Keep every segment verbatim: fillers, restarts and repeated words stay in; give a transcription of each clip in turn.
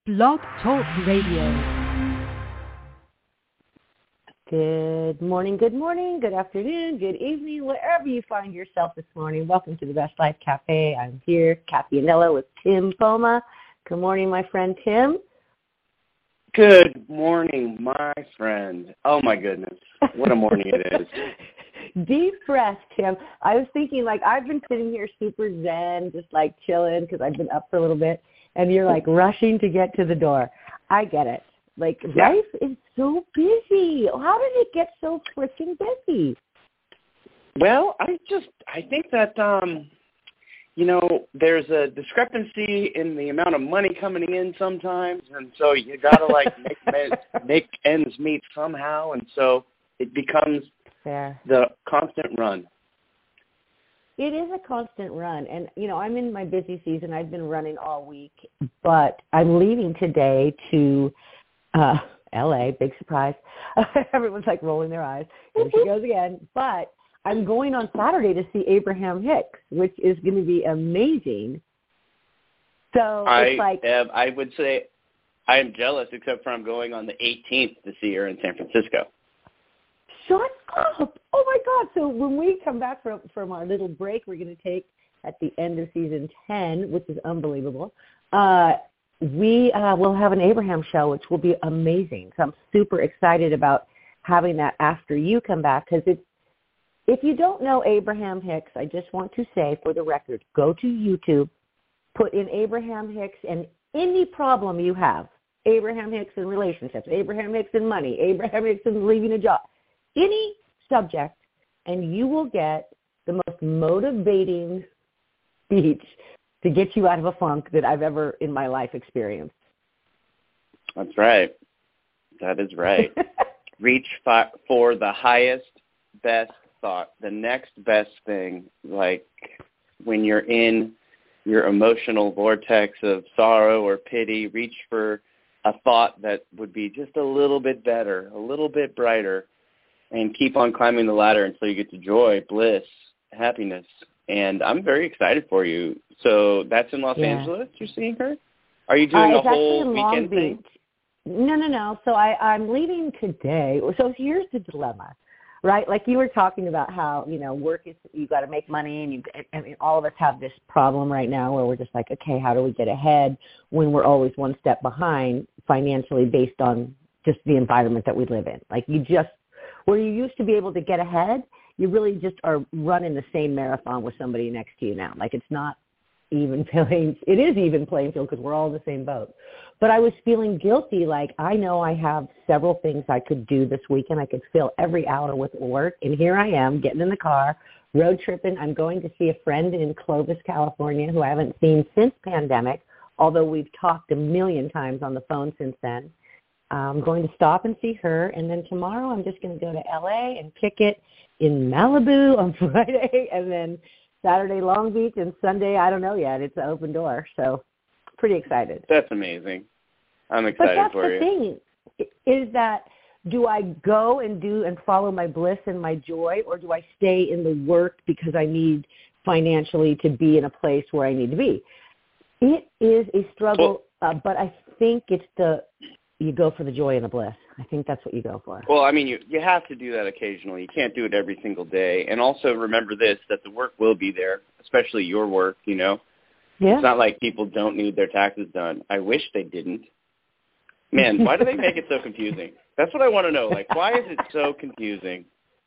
Blog Talk Radio. Good morning, good morning, good afternoon, good evening, wherever you find yourself this morning. Welcome to the Best Life Cafe. I'm here, Kathy Anello with Tim Poma. Good morning, my friend Tim. Good morning, my friend. Oh, my goodness. What a morning it is. Deep breath, Tim. I was thinking, like, I've been sitting here super zen, just, like, chilling because I've been up for a little bit, and you're, like, rushing to get to the door. I get it. Like, yeah. Life is so busy. How did it get so freaking busy? Well, I just, I think that, um, you know, there's a discrepancy in the amount of money coming in sometimes, and so you got to, like, make, make ends meet somehow, and so it becomes Fair. The constant run. It is a constant run, and, you know, I'm in my busy season. I've been running all week, but I'm leaving today to uh, L A, big surprise. Everyone's, like, rolling their eyes. Here she goes again. But I'm going on Saturday to see Abraham Hicks, which is going to be amazing. So I, it's like... Uh, I would say I am jealous, except for I'm going on the eighteenth to see her in San Francisco. Shut up. Oh, my God. So when we come back from, from our little break we're going to take at the end of season ten, which is unbelievable, uh, we uh, will have an Abraham show, which will be amazing. So I'm super excited about having that after you come back, because it's, if you don't know Abraham Hicks, I just want to say for the record, go to YouTube, put in Abraham Hicks, and any problem you have, Abraham Hicks in relationships, Abraham Hicks in money, Abraham Hicks in leaving a job, any subject, and you will get the most motivating speech to get you out of a funk that I've ever in my life experienced. That's right. That is right. Reach fi- for the highest, best thought, the next best thing, like when you're in your emotional vortex of sorrow or pity, reach for a thought that would be just a little bit better, a little bit brighter, and keep on climbing the ladder until you get to joy, bliss, happiness. And I'm very excited for you. So that's in Los yeah. Angeles you're seeing her? Are you doing uh, a whole weekend thing? No, no, no. So I, I'm leaving today. So here's the dilemma, right? Like you were talking about how, you know, work is, you got to make money, and you, I mean, all of us have this problem right now where we're just like, okay, how do we get ahead when we're always one step behind financially based on just the environment that we live in? Like you just, where you used to be able to get ahead, you really just are running the same marathon with somebody next to you now. Like it's not even playing, it is even playing field because we're all in the same boat. But I was feeling guilty, like I know I have several things I could do this weekend. I could fill every hour with work, and here I am getting in the car, road tripping. I'm going to see a friend in Clovis, California, who I haven't seen since pandemic, although we've talked a million times on the phone since then. I'm going to stop and see her, and then tomorrow I'm just going to go to L A and kick it in Malibu on Friday, and then Saturday Long Beach, and Sunday, I don't know yet. It's an open door, so pretty excited. That's amazing. I'm excited but that's for the you. Thing, is that do I go and do and follow my bliss and my joy, or do I stay in the work because I need financially to be in a place where I need to be? It is a struggle, well, uh, but I think it's the you go for the joy and the bliss. I think that's what you go for. Well, I mean, you you have to do that occasionally. You can't do it every single day. And also remember this, that the work will be there, especially your work, you know. Yeah. It's not like people don't need their taxes done. I wish they didn't. Man, why do they make it so confusing? That's what I want to know. Like, why is it so confusing?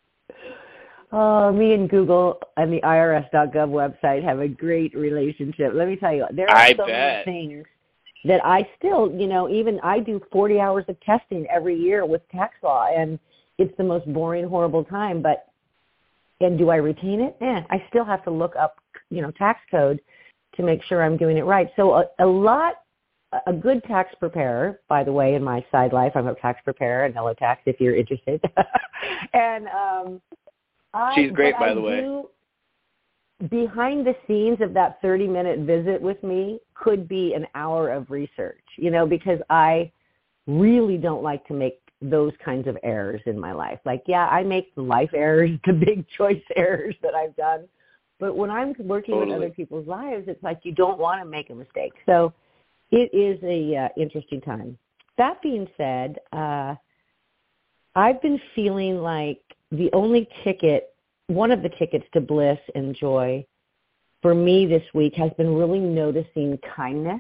Oh, me and Google and the I R S dot gov website have a great relationship. Let me tell you, there are I so bet. many things that I still, you know, even I do forty hours of testing every year with tax law, and it's the most boring, horrible time. But, and do I retain it? Eh, I still have to look up, you know, tax code to make sure I'm doing it right. So a, a lot, a good tax preparer, by the way, in my side life, I'm a tax preparer at Hello Tax if you're interested. and um, I, She's great, by I the way. Do, behind the scenes of that thirty-minute visit with me could be an hour of research, you know, because I really don't like to make those kinds of errors in my life. Like, yeah, I make the life errors, the big choice errors that I've done. But when I'm working Totally. with other people's lives, it's like you don't want to make a mistake. So it is a uh, interesting time. That being said, uh, I've been feeling like the only ticket, one of the tickets to bliss and joy for me this week has been really noticing kindness.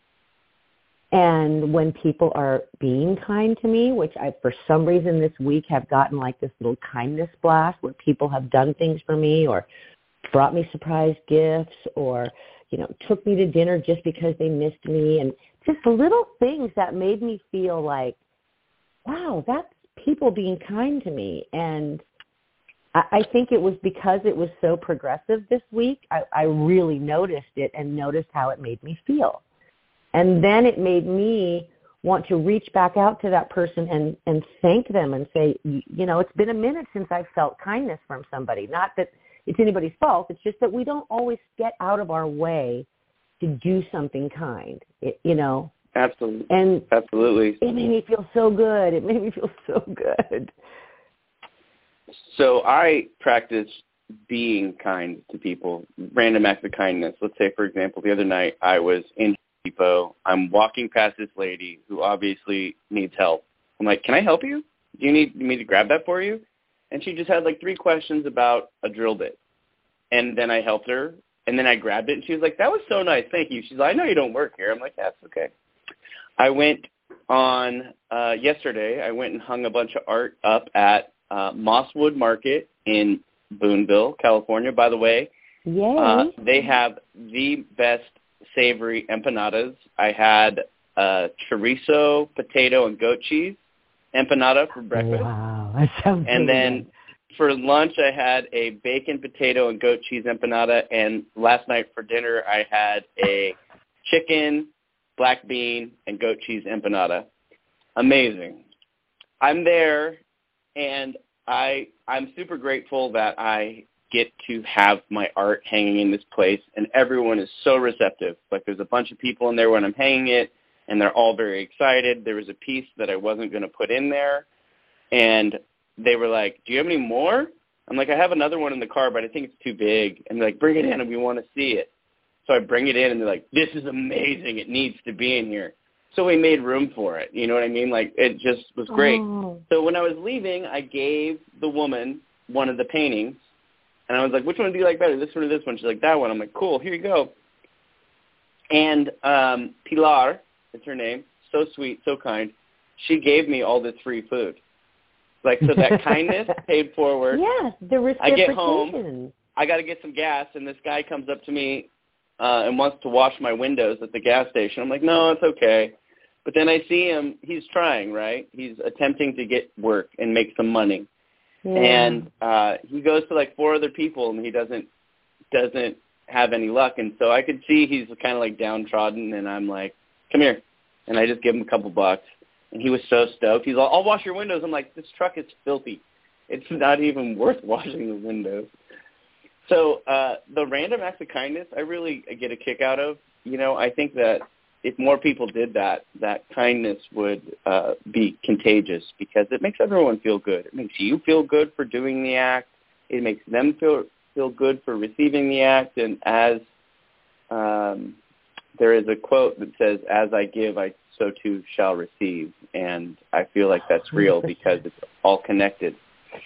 And when people are being kind to me, which I, for some reason this week have gotten like this little kindness blast where people have done things for me or brought me surprise gifts or, you know, took me to dinner just because they missed me. And just little things that made me feel like, wow, that's people being kind to me. And I, I think it was because it was so progressive this week. I, I really noticed it and noticed how it made me feel. And then it made me want to reach back out to that person and, and thank them and say, you know, it's been a minute since I've felt kindness from somebody. Not that it's anybody's fault. It's just that we don't always get out of our way to do something kind, it, you know. Absolutely. And Absolutely. It made me feel so good. It made me feel so good. So I practice being kind to people, random acts of kindness. Let's say, for example, the other night I was in Depot. I'm walking past this lady who obviously needs help. I'm like, can I help you? Do you need me to grab that for you? And she just had like three questions about a drill bit. And then I helped her, and then I grabbed it, and she was like, that was so nice, thank you. She's like, I know you don't work here. I'm like, that's okay. I went on uh, yesterday, I went and hung a bunch of art up at uh, Mosswood Market in Boonville, California. By the way, Yay. Uh, they have the best savory empanadas. I had uh, chorizo, potato, and goat cheese empanada for breakfast. Wow, that sounds And really then good. For lunch, I had a bacon, potato, and goat cheese empanada. And last night for dinner, I had a chicken, black bean, and goat cheese empanada. Amazing. I'm there, and I, I'm super grateful that I get to have my art hanging in this place, and everyone is so receptive. Like, there's a bunch of people in there when I'm hanging it, and they're all very excited. There was a piece that I wasn't going to put in there, and they were like, do you have any more? I'm like, I have another one in the car, but I think it's too big. And they're like, bring it in, and we want to see it. So I bring it in, and they're like, this is amazing. It needs to be in here. So we made room for it. You know what I mean? Like, it just was great. Oh. So when I was leaving, I gave the woman one of the paintings, and I was like, which one do you like better, this one or this one? She's like, that one. I'm like, cool, here you go. And um, Pilar, that's her name, so sweet, so kind, she gave me all this free food. Like, so that kindness paid forward. Yes, the reciprocation. I get home, I got to get some gas, and this guy comes up to me uh, and wants to wash my windows at the gas station. I'm like, no, it's okay. But then I see him, he's trying, right? He's attempting to get work and make some money. Yeah. And uh, he goes to like four other people, and he doesn't doesn't have any luck. And so I could see he's kind of like downtrodden, and I'm like, come here. And I just give him a couple bucks. And he was so stoked. He's like, I'll wash your windows. I'm like, this truck is filthy. It's not even worth washing the windows. So uh, the random acts of kindness, I really get a kick out of. You know, I think that if more people did that, that kindness would uh, be contagious because it makes everyone feel good. It makes you feel good for doing the act. It makes them feel feel good for receiving the act. And as um, there is a quote that says, as I give, I so too shall receive. And I feel like that's real because it's all connected.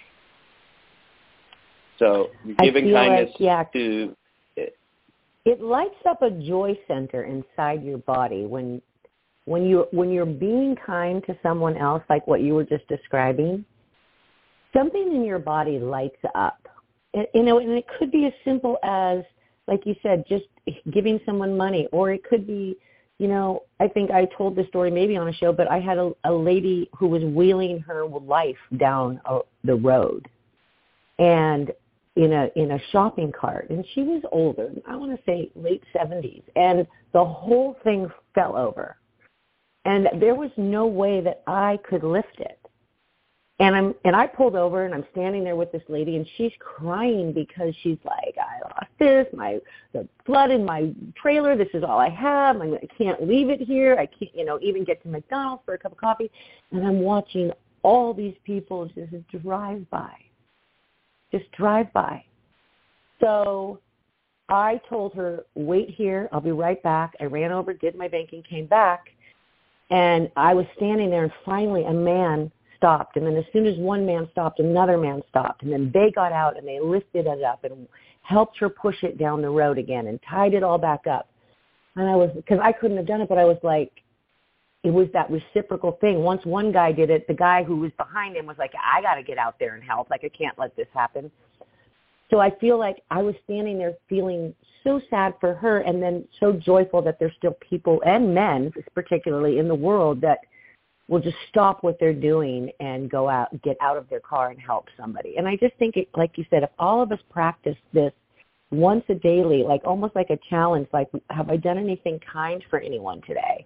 So giving kindness like, yeah, to it, it lights up a joy center inside your body when when you when you're being kind to someone else, like what you were just describing. Something in your body lights up. And, you know, and it could be as simple as, like you said, just giving someone money, or it could be, you know, I think I told this story maybe on a show, but I had a, a lady who was wheeling her life down a, the road, and in a in a shopping cart, and she was older, I want to say late seventies, and the whole thing fell over, and there was no way that I could lift it. And I'm and I pulled over, and I'm standing there with this lady, and she's crying because she's like, I lost this, my the flood in my trailer. This is all I have. I'm, I can't leave it here. I can't, you know, even get to McDonald's for a cup of coffee. And I'm watching all these people just drive by, just drive by. So I told her, wait here, I'll be right back. I ran over, did my banking, came back, and I was standing there, and finally a man stopped. And then as soon as one man stopped, another man stopped. And then they got out, and they lifted it up and helped her push it down the road again and tied it all back up. And I was, because I couldn't have done it, but I was like, it was that reciprocal thing. Once one guy did it, the guy who was behind him was like, I got to get out there and help. Like, I can't let this happen. So I feel like I was standing there feeling so sad for her, and then so joyful that there's still people, and men particularly, in the world that will just stop what they're doing and go out, get out of their car and help somebody. And I just think, it, like you said, if all of us practice this once a daily, like almost like a challenge, like, have I done anything kind for anyone today?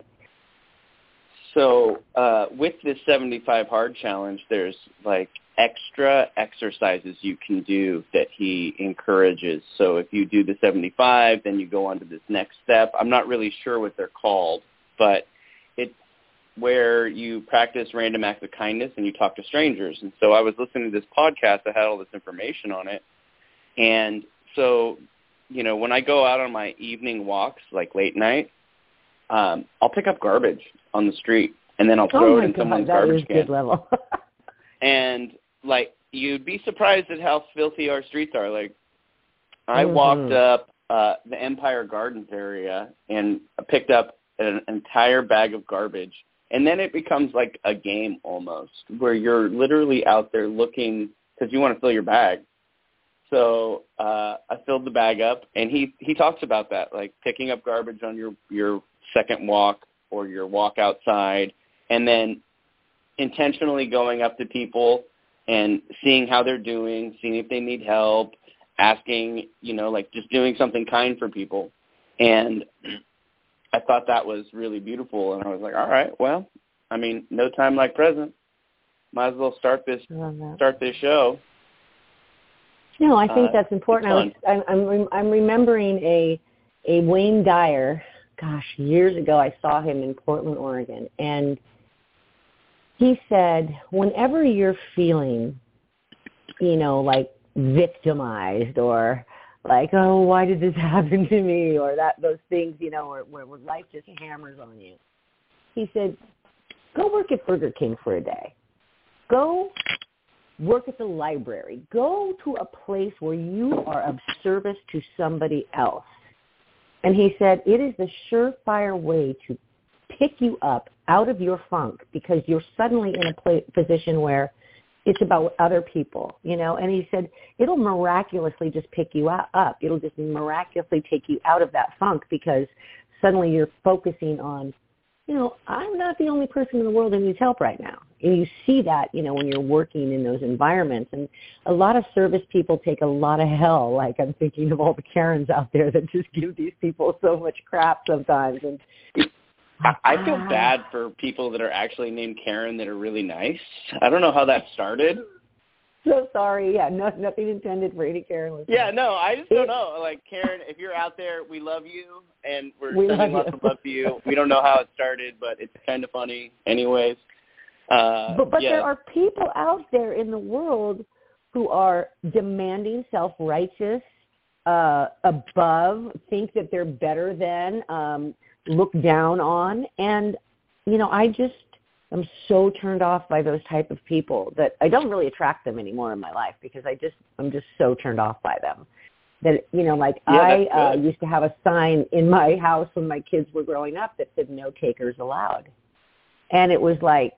So uh, with this seventy-five hard challenge, there's like extra exercises you can do that he encourages. So if you do the seventy-five, then you go on to this next step. I'm not really sure what they're called, but it's where you practice random acts of kindness and you talk to strangers. And so I was listening to this podcast that had all this information on it. And so, you know, when I go out on my evening walks, like late night, um, I'll pick up garbage on the street, and then I'll throw oh it in God, someone's that garbage is can. Good level. And, like, you'd be surprised at how filthy our streets are. Like, I mm-hmm. walked up uh, the Empire Gardens area and picked up an entire bag of garbage, and then it becomes like a game almost, where you're literally out there looking because you want to fill your bag. So uh, I filled the bag up, and he, he talks about that, like picking up garbage on your, your second walk or your walk outside, and then intentionally going up to people and seeing how they're doing, seeing if they need help, asking, you know, like just doing something kind for people. And I thought that was really beautiful, and I was like, all right, well, I mean, no time like present. Might as well start this start this show. No, I think uh, that's important. I was, I'm, I'm, I'm remembering a a Wayne Dyer. Gosh, years ago, I saw him in Portland, Oregon, and he said, whenever you're feeling, you know, like victimized or like, oh, why did this happen to me, or that those things, you know, where, where, where life just hammers on you, he said, go work at Burger King for a day. Go work at the library. Go to a place where you are of service to somebody else. And he said, it is the surefire way to pick you up out of your funk, because you're suddenly in a pla- position where it's about other people, you know. And he said, it'll miraculously just pick you up. It'll just miraculously take you out of that funk, because suddenly you're focusing on, you know, I'm not the only person in the world that needs help right now. And you see that, you know, when you're working in those environments. And a lot of service people take a lot of hell. Like, I'm thinking of all the Karens out there that just give these people so much crap sometimes. And I feel bad for people that are actually named Karen that are really nice. I don't know how that started. So sorry. Yeah, no, nothing intended for any Karen listeners. Yeah, no, I just don't know. Like, Karen, if you're out there, we love you, and we're we sending lots of love to you. We don't know how it started, but it's kind of funny anyways. Uh, but but yeah. there are people out there in the world who are demanding, self-righteous, uh, above, think that they're better than, um, look down on. And, you know, I just am so turned off by those type of people that I don't really attract them anymore in my life, because I just, I'm just so turned off by them. That, you know, like yeah, I uh, used to have a sign in my house when my kids were growing up that said no takers allowed. And it was like,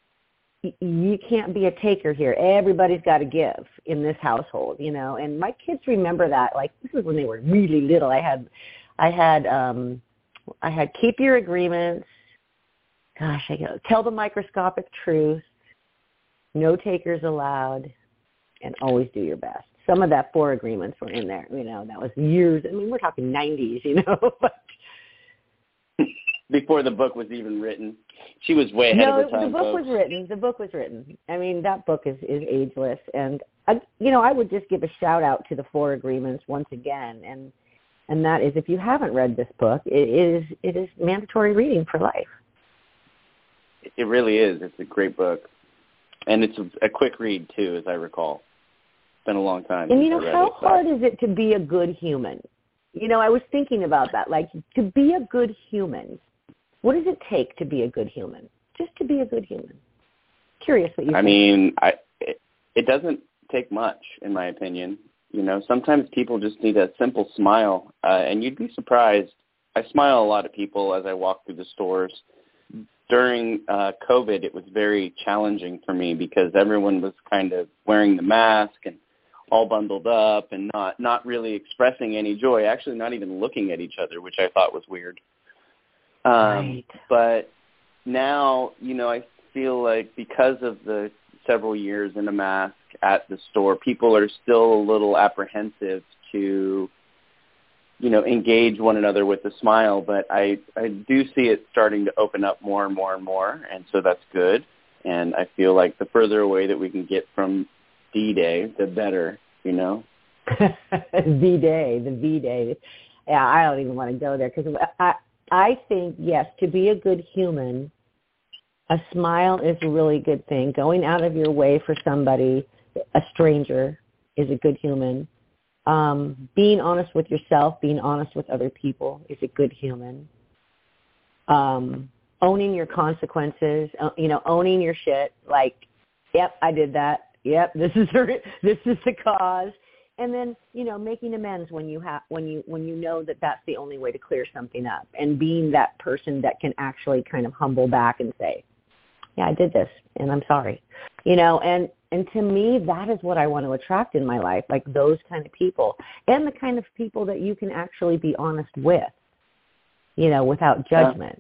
you can't be a taker here. Everybody's got to give in this household, you know. And my kids remember that. Like, this is when they were really little. I had, I had, um, I had keep your agreements. Gosh, I go tell the microscopic truth. No takers allowed, and always do your best. Some of that four agreements were in there. You know, that was years. I mean, we're talking nineties. You know, but before the book was even written. She was way ahead no, of her time. the book folks. was written. The book was written. I mean, that book is, is ageless. And, I, you know, I would just give a shout-out to the Four Agreements once again, and and that is, if you haven't read this book, it is it is mandatory reading for life. It really is. It's a great book. And it's a, a quick read, too, as I recall. It's been a long time And, since you know, I read how it, but hard is it to be a good human? You know, I was thinking about that. Like, to be a good human, what does it take to be a good human? Just to be a good human. Curious what you I think. mean, I, it, it doesn't take much, in my opinion. You know, sometimes people just need a simple smile, uh, and you'd be surprised. I smile a lot at people as I walk through the stores. During uh, COVID, it was very challenging for me because everyone was kind of wearing the mask and all bundled up and not, not really expressing any joy, actually not even looking at each other, which I thought was weird. Um, right. But now, you know, I feel like because of the several years in a mask at the store, people are still a little apprehensive to, you know, engage one another with a smile. But I, I do see it starting to open up more and more and more, and so that's good. And I feel like the further away that we can get from D-Day, the better, you know? V-Day, the V-Day. Yeah, I don't even want to go there because I, I think, yes, to be a good human, a smile is a really good thing. Going out of your way for somebody, a stranger, is a good human. Um, being honest with yourself, being honest with other people is a good human. Um, owning your consequences, uh, you know, owning your shit. Like, yep, I did that. Yep, this is the, this is the cause. And then, you know, making amends when you have when you when you know that that's the only way to clear something up, and being that person that can actually kind of humble back and say, yeah, I did this, and I'm sorry, you know, and, and to me, that is what I want to attract in my life, like those kind of people, and the kind of people that you can actually be honest with, you know, without judgment.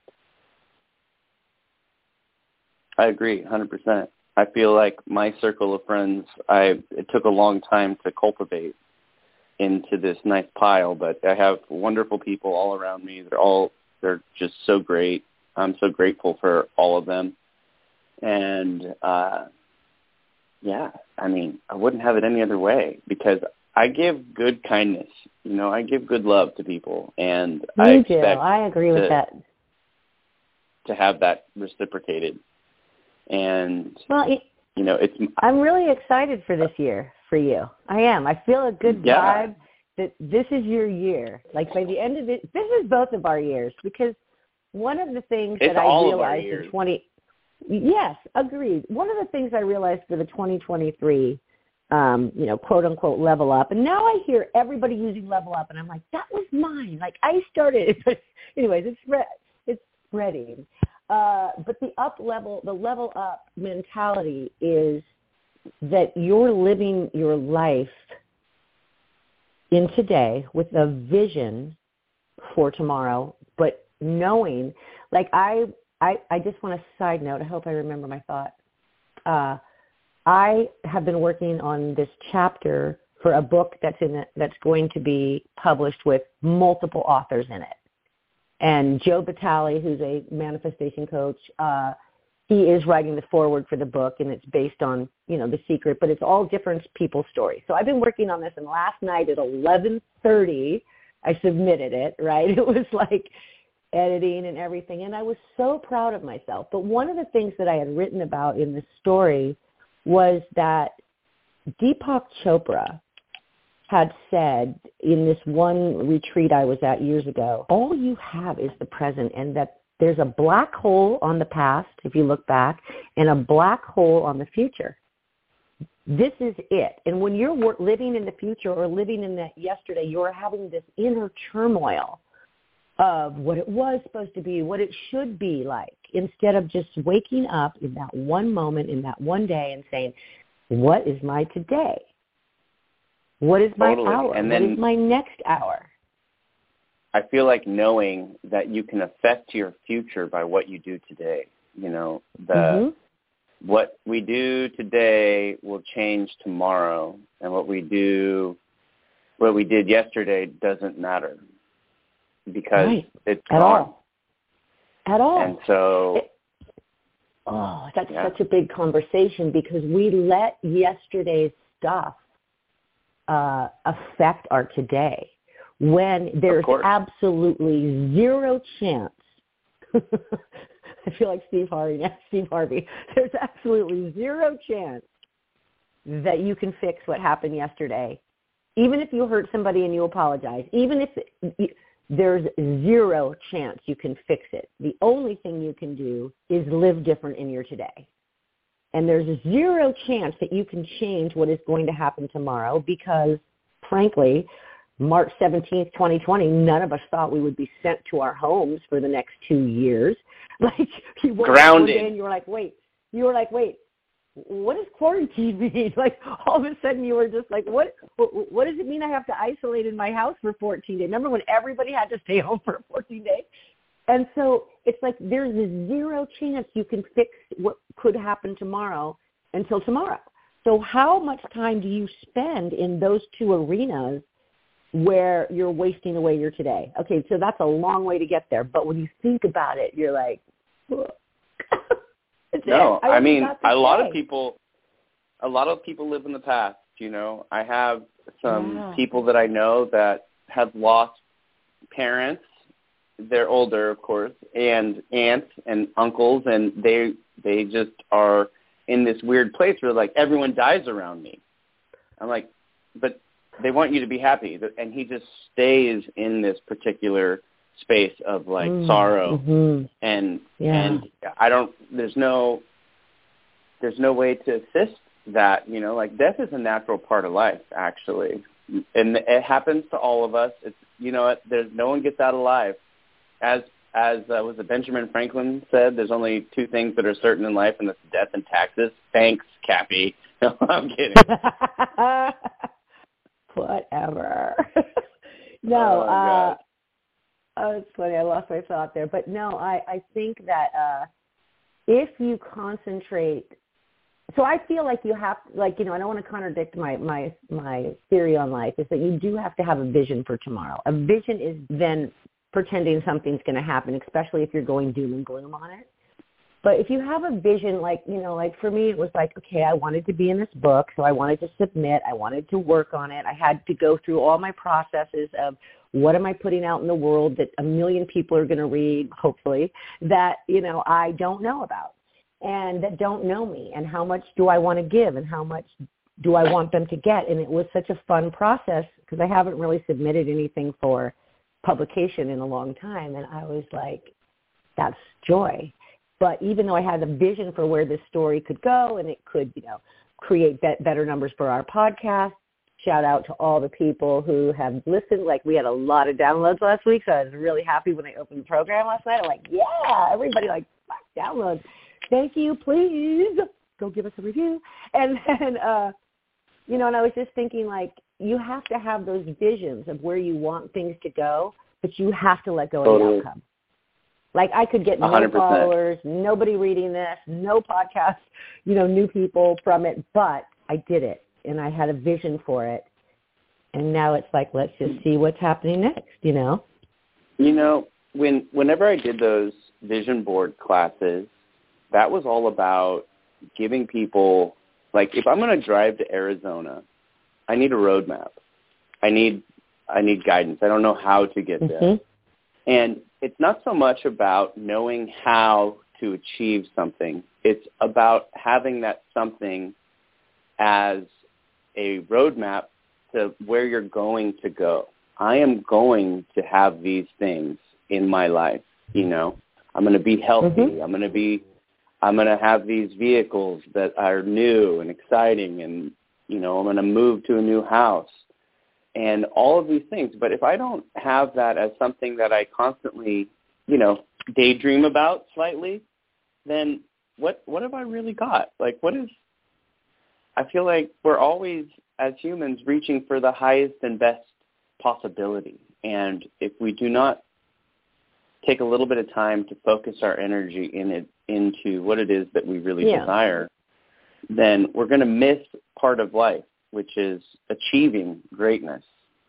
Yeah. I agree, one hundred percent. I feel like my circle of friends, I it took a long time to cultivate into this nice pile, but I have wonderful people all around me. They're all, they're just so great. I'm so grateful for all of them. And, uh, yeah, I mean, I wouldn't have it any other way because I give good kindness. You know, I give good love to people. And Me I too. expect I agree with to, that. to have that reciprocated. And, well, it, you know, it's... I'm really excited for this year for you. I am. I feel a good yeah. vibe that this is your year. Like by the end of it, this is both of our years because one of the things it's that I all realized in twenty yes, agreed. One of the things I realized for the twenty twenty-three, um, you know, quote unquote level up, and now I hear everybody using level up, and I'm like, that was mine. Like I started. Anyways, it's it's spreading. Uh, but the up level, the level up mentality is that you're living your life in today with a vision for tomorrow, but knowing, like I, I, I just want a side note. I hope I remember my thought. Uh, I have been working on this chapter for a book that's in it, that's going to be published with multiple authors in it. And Joe Batali, who's a manifestation coach, uh, he is writing the foreword for the book, and it's based on, you know, The Secret, but it's all different people's stories. So I've been working on this, and last night at eleven thirty, I submitted it, right? It was like editing and everything, and I was so proud of myself. But one of the things that I had written about in this story was that Deepak Chopra had said in this one retreat I was at years ago, all you have is the present, and that there's a black hole on the past, if you look back, and a black hole on the future. This is it. And when you're living in the future or living in that yesterday, you're having this inner turmoil of what it was supposed to be, what it should be like, instead of just waking up in that one moment, in that one day, and saying, what is my today? What is my totally. hour? And what then is my next hour? I feel like knowing that you can affect your future by what you do today. You know, the mm-hmm. what we do today will change tomorrow, and what we do, what we did yesterday doesn't matter because right. it's at gone. all. At all. And so, it, oh, that's yeah. such a big conversation because we let yesterday's stuff Uh, affect our today when there's absolutely zero chance. I feel like Steve Harvey. Steve Harvey. There's absolutely zero chance that you can fix what happened yesterday even if you hurt somebody and you apologize, even if it, there's zero chance you can fix it. The only thing you can do is live different in your today. And there's a zero chance that you can change what is going to happen tomorrow because, frankly, March seventeenth, twenty twenty, none of us thought we would be sent to our homes for the next two years. Like, you woke up one day and you were like, wait, you were like, wait, what does quarantine mean? Like, all of a sudden you were just like, what, what, what does it mean I have to isolate in my house for fourteen days? Remember when everybody had to stay home for fourteen days? And so it's like there's a zero chance you can fix what could happen tomorrow until tomorrow. So how much time do you spend in those two arenas where you're wasting away your today? Okay, so that's a long way to get there. But when you think about it, you're like, no, I, I mean, a lot say. of people, a lot of people live in the past, you know. I have some yeah. people that I know that have lost parents. They're older, of course, and aunts and uncles, and they they just are in this weird place where, like, everyone dies around me. I'm like, but they want you to be happy. And he just stays in this particular space of, like, mm, sorrow. Mm-hmm. And yeah. and I don't, there's no, there's no way to assist that, you know. Like, death is a natural part of life, actually. And it happens to all of us. It's, you know, there's no one gets out alive. As as uh, was it Benjamin Franklin said, there's only two things that are certain in life, and that's death and taxes. Thanks, Cappy. No, I'm kidding. Whatever. no, oh, uh, oh, it's funny. I lost my thought there. But no, I, I think that uh, if you concentrate, so I feel like you have, like, you know, I don't want to contradict my, my, my theory on life, is that you do have to have a vision for tomorrow. A vision is then pretending something's going to happen, especially if you're going doom and gloom on it. But if you have a vision, like, you know, like for me, it was like, okay, I wanted to be in this book, so I wanted to submit. I wanted to work on it. I had to go through all my processes of what am I putting out in the world that a million people are going to read, hopefully, that, you know, I don't know about and that don't know me, and how much do I want to give and how much do I want them to get. And it was such a fun process because I haven't really submitted anything for publication in a long time, and I was like, that's joy. But even though I had a vision for where this story could go and it could, you know, create be- better numbers for our podcast, shout out to all the people who have listened. Like, we had a lot of downloads last week, so I was really happy when I opened the program last night. I'm like, yeah, everybody like downloads. Thank you, please go give us a review. And then, uh, you know, and I was just thinking, like, you have to have those visions of where you want things to go, but you have to let go totally. of the outcome. Like, I could get no one hundred percent followers, nobody reading this, no podcast, you know, new people from it, but I did it, and I had a vision for it, and now it's like, let's just see what's happening next, you know? You know, when whenever I did those vision board classes, that was all about giving people, like, if I'm going to drive to Arizona, I need a roadmap. I need I need guidance. I don't know how to get there. Mm-hmm. And it's not so much about knowing how to achieve something. It's about having that something as a roadmap to where you're going to go. I am going to have these things in my life, you know. I'm going to be healthy. Mm-hmm. I'm going to be I'm going to have these vehicles that are new and exciting, and, you know, I'm going to move to a new house and all of these things. But if I don't have that as something that I constantly, you know, daydream about slightly, then what what have I really got? Like, what is, I feel like we're always, as humans, reaching for the highest and best possibility. And if we do not take a little bit of time to focus our energy in it, into what it is that we really yeah. desire, then we're going to miss part of life, which is achieving greatness.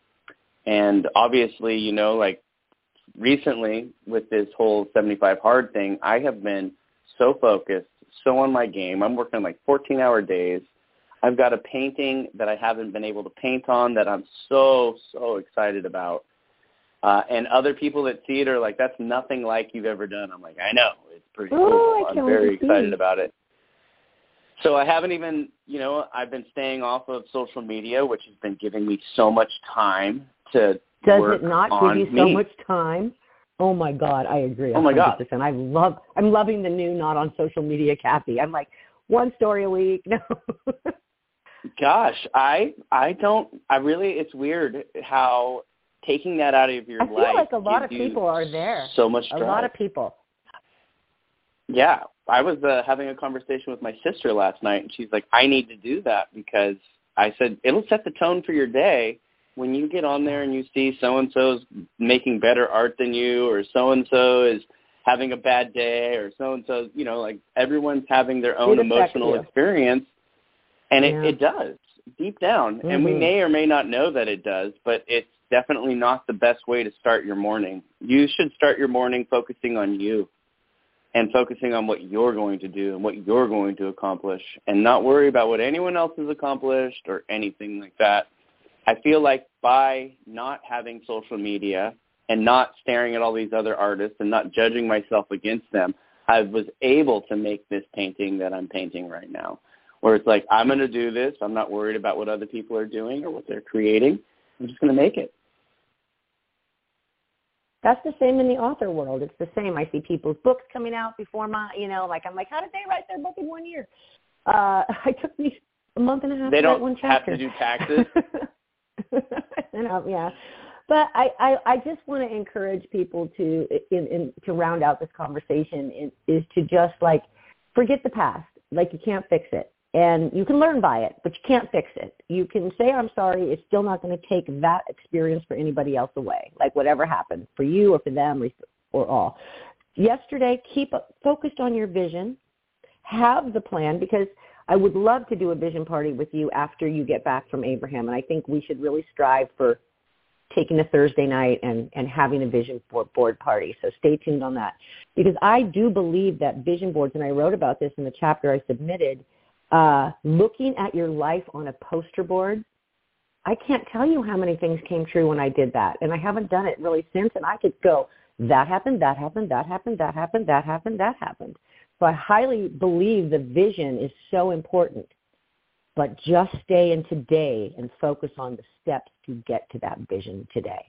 And obviously, you know, like recently with this whole seventy-five hard thing, I have been so focused, so on my game. I'm working like fourteen-hour days. I've got a painting that I haven't been able to paint on that I'm so, so excited about. Uh, and other people that see it are like, that's nothing like you've ever done. I'm like, I know. It's pretty Ooh, cool. I I'm can't very wait to excited see. about it. So I haven't even, you know, I've been staying off of social media, which has been giving me so much time to Does work it not on give you me. so much time? Oh my God, I agree. Oh my God. one hundred percent. I love, I'm loving the new not on social media Kathy. I'm like, one story a week. No. Gosh, I I don't, I really, it's weird how taking that out of your I feel life like a lot of gives you people are there. so much A drive. lot of people. Yeah, I was uh, having a conversation with my sister last night, and she's like, I need to do that because I said, it'll set the tone for your day when you get on there and you see so-and-so's making better art than you, or so-and-so is having a bad day, or so-and-so, you know, like everyone's having their own It affects emotional you. experience, and it, Yeah. it does, deep down. Mm-hmm. And we may or may not know that it does, but it's definitely not the best way to start your morning. You should start your morning focusing on you and focusing on what you're going to do and what you're going to accomplish, and not worry about what anyone else has accomplished or anything like that. I feel like by not having social media and not staring at all these other artists and not judging myself against them, I was able to make this painting that I'm painting right now, where it's like, I'm going to do this. I'm not worried about what other people are doing or what they're creating. I'm just going to make it. That's the same in the author world. It's the same. I see people's books coming out before my, you know, like I'm like, how did they write their book in one year? Uh, I took me a month and a half they to don't write one chapter. have to do taxes. you know, yeah. But I, I, I just want to encourage people to, in, in, to round out this conversation in, is to just like forget the past. Like you can't fix it. And you can learn by it, but you can't fix it. You can say, I'm sorry. It's still not going to take that experience for anybody else away. Like whatever happened for you or for them or, or all. Yesterday, keep focused on your vision. Have the plan, because I would love to do a vision party with you after you get back from Abraham. And I think we should really strive for taking a Thursday night and, and having a vision board party. So stay tuned on that. Because I do believe that vision boards, and I wrote about this in the chapter I submitted, Uh, looking at your life on a poster board, I can't tell you how many things came true when I did that. And I haven't done it really since. And I could go, that happened, that happened, that happened, that happened, that happened, that happened. So I highly believe the vision is so important. But just stay in today and focus on the steps to get to that vision today.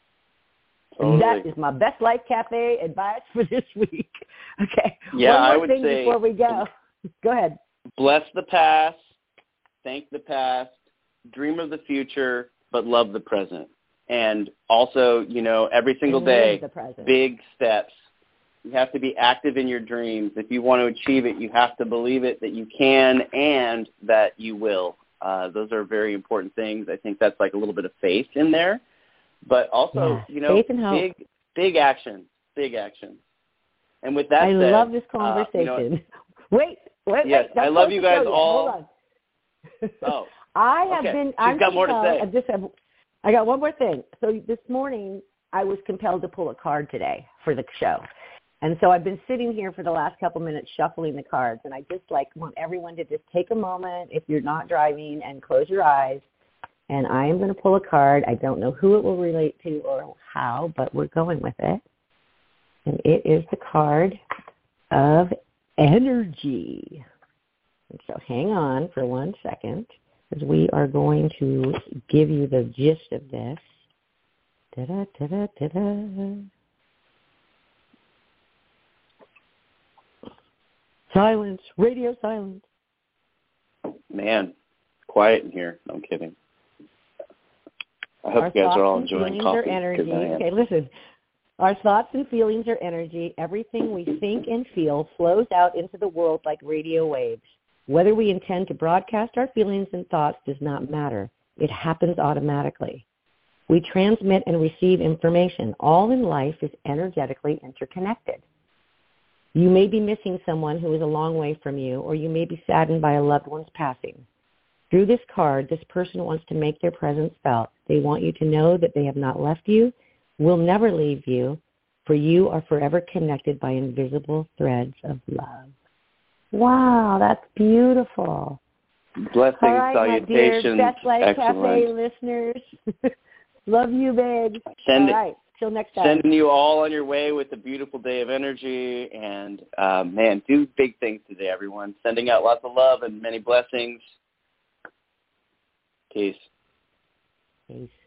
Totally. And that is my Best Life Cafe advice for this week. Okay. Yeah, One more I would thing say before we go. Go ahead. Bless the past, thank the past, dream of the future, but love the present. And also, you know, every single day, big steps. You have to be active in your dreams. If you want to achieve it, you have to believe it, that you can, and that you will. Uh, those are very important things. I think that's like a little bit of faith in there. But also, yeah, you know, faith and hope. big, big action, big action. And with that I said, love this conversation. Uh, you know, wait, wait, yes, wait. I love you guys all. Hold on. Oh, I have okay. been. She's I'm got more to say. I just have. I got one more thing. So this morning, I was compelled to pull a card today for the show, and so I've been sitting here for the last couple minutes shuffling the cards, and I just like want everyone to just take a moment, if you're not driving, and close your eyes. And I am going to pull a card. I don't know who it will relate to or how, but we're going with it. And it is the card of energy. And so hang on for one second, because we are going to give you the gist of this. Da-da, da-da, da-da. Silence. Radio silence. Man, quiet in here. No, I'm kidding. I hope Our you guys are all thoughts and enjoying feelings coffee. are energy. 'cause I am. Okay, listen. Our thoughts and feelings are energy. Everything we think and feel flows out into the world like radio waves. Whether we intend to broadcast our feelings and thoughts does not matter. It happens automatically. We transmit and receive information. All in life is energetically interconnected. You may be missing someone who is a long way from you, or you may be saddened by a loved one's passing. Through this card, this person wants to make their presence felt. They want you to know that they have not left you, will never leave you, for you are forever connected by invisible threads of love. Wow, that's beautiful. Blessings, All right, salutations. my dear Best Life Excellent. Cafe listeners. Love you, babe. Send All right, Till next time. Sending you all on your way with a beautiful day of energy. And, uh, man, do big things today, everyone. Sending out lots of love and many blessings. Peace. Peace.